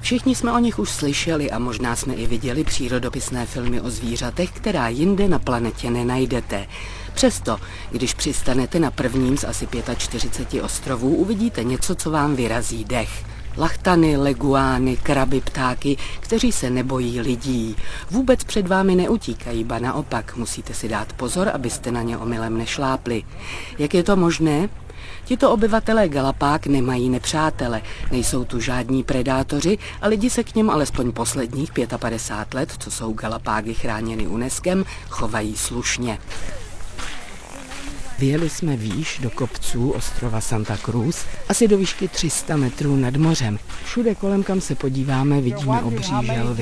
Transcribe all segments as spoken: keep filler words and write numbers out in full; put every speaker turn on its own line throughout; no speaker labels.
Všichni jsme o nich už slyšeli a možná jsme i viděli přírodopisné filmy o zvířatech, která jinde na planetě nenajdete. Přesto, když přistanete na prvním z asi čtyřiceti pěti ostrovů, uvidíte něco, co vám vyrazí dech. Lachtany, leguány, kraby, ptáky, kteří se nebojí lidí. Vůbec před vámi neutíkají, ba naopak, musíte si dát pozor, abyste na ně omylem nešlápli. Jak je to možné? Tito obyvatelé Galapág nemají nepřátele, nejsou tu žádní predátoři a lidi se k nim alespoň posledních padesát pět let, co jsou Galapágy chráněny UNESCem, chovají slušně. Vyjeli jsme výš do kopců ostrova Santa Cruz, asi do výšky tři sta metrů nad mořem. Všude kolem, kam se podíváme, vidíme obří želvy.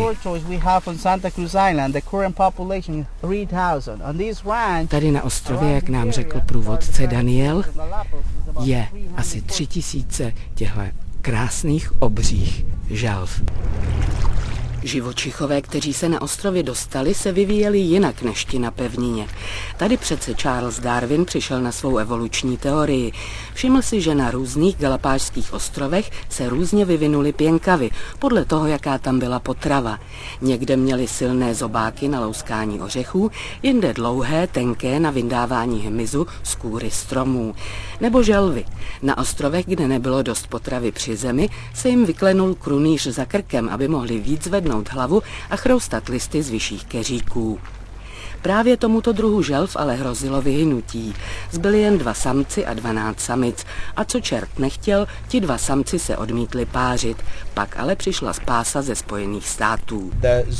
Tady na ostrově, jak nám řekl průvodce Daniel, je asi tři tisíce těchto krásných obřích želv. Živočichové, kteří se na ostrově dostali, se vyvíjeli jinak než ti na pevnině. Tady přece Charles Darwin přišel na svou evoluční teorii. Všiml si, že na různých galapážských ostrovech se různě vyvinuly pěnkavy, podle toho, jaká tam byla potrava. Někde měli silné zobáky na louskání ořechů, jinde dlouhé, tenké na vyndávání hmyzu z kůry stromů. Nebo želvy. Na ostrovech, kde nebylo dost potravy při zemi, se jim vyklenul krunýř za krkem, aby mohli víc zvednout hlavu a chroustat listy z vyšších keříků. Právě tomuto druhu želv ale hrozilo vyhynutí. Zbyli jen dva samci a dvanáct samic. A co čert nechtěl, ti dva samci se odmítli pářit. Pak ale přišla spása ze Spojených států.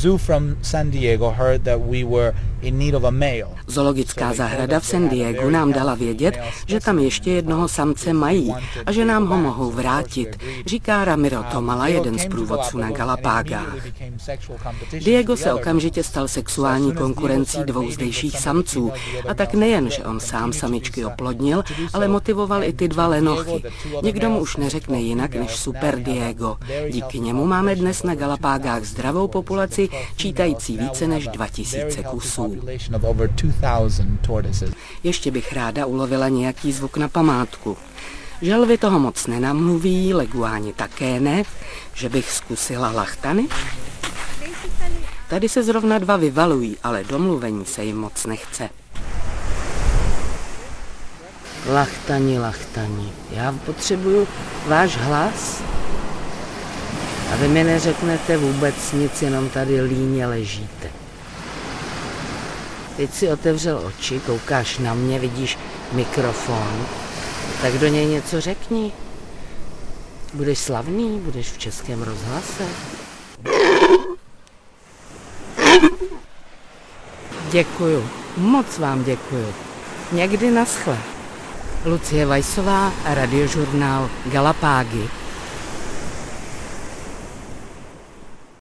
Zoologická zahrada v San Diegu nám dala vědět, že tam ještě jednoho samce mají a že nám ho mohou vrátit, říká Ramiro Tomala, jeden z průvodců na Galapágách. Diego se okamžitě stal sexuální konkurencí dvou zdejších samců a tak nejen, že on sám samičky oplodnil, ale motivoval i ty dva lenochy. Nikdo mu už neřekne jinak než Super Diego. Díky němu máme dnes na Galapágách zdravou populaci, čítající více než dva tisíce kusů. Ještě bych ráda ulovila nějaký zvuk na památku. Želvy toho moc nenamluví, leguáni také ne, že bych zkusila lachtany. Tady se zrovna dva vyvalují, ale domluvení se jim moc nechce. Lachtani, lachtani, já potřebuju váš hlas. A vy mi neřeknete vůbec nic, jenom tady líně ležíte. Teď si otevřel oči, koukáš na mě, vidíš mikrofon, tak do něj něco řekni. Budeš slavný, budeš v Českém rozhlase. Děkuju, moc vám děkuju. Někdy naschle. Lucie Weissová, radiožurnál Galapágy.